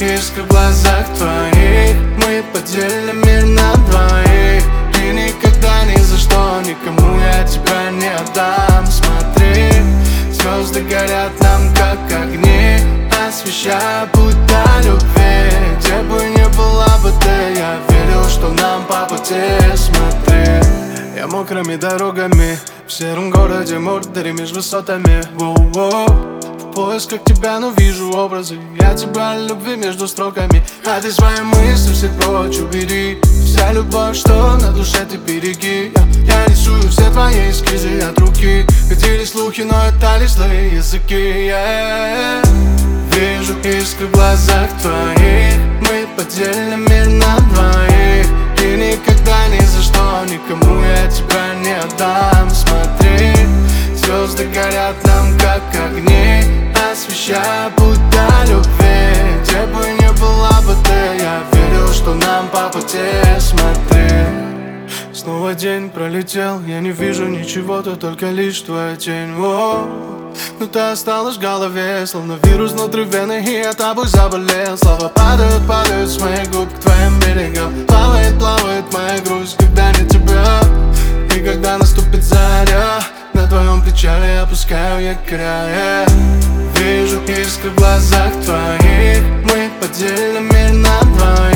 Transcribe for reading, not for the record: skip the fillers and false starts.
искры в глазах твоих. Мы поделим мир на двоих. И никогда ни за что никому я тебя не отдам. Смотри, звезды горят нам как огни, освещая путь до любви. Где бы ни была бы ты, я верил, что нам по пути. Смотри, я мокрыми дорогами в сером городе Мордоре меж высотами. В поисках тебя, но вижу образы. Я тебя любви между строками. А ты свои мысли все прочь убери. Вся любовь, что на душе, ты береги. Я рисую все твои эскизы от руки. Ходили слухи, но это лишь злые языки. Вижу искры в глазах твоих. Мы поделим мир на двоих. И никогда ни за что никому я тебя не отдам. Смотри, звезды горят нам как огни, освещая путь до любви. Где бы ни была бы ты, я верил, что нам по пути. Смотри, снова день пролетел, я не вижу ничего, то только лишь твоя тень. Но ты осталась в голове, словно вирус внутри вены, и я тобой заболел. Слова падают, падают с моих губ к твоим берегам. Плавает, плавает моя грусть, когда нет тебя. И когда наступит заря, на твоем причале опускаю якоря. Вижу искры в глазах твоих. Мы поделим мир на двоих.